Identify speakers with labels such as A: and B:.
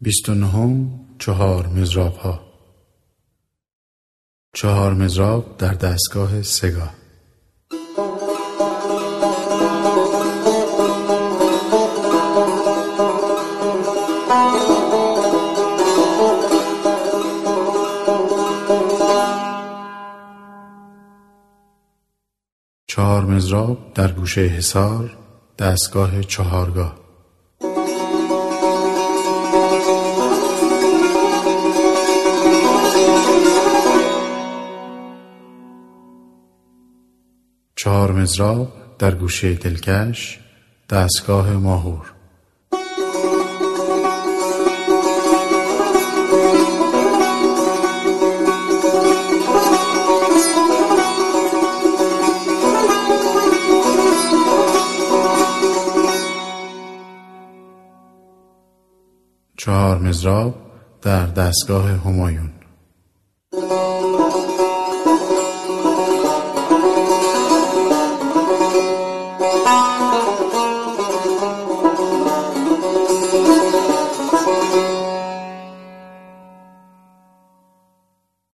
A: 29. چهار مضراب ها. 4 مضراب در دستگاه سگاه. چهار مضراب در گوشه حصار دستگاه چهارگاه. چهار مضراب در گوشه دلکش دستگاه ماهور. چهار مضراب در دستگاه همایون.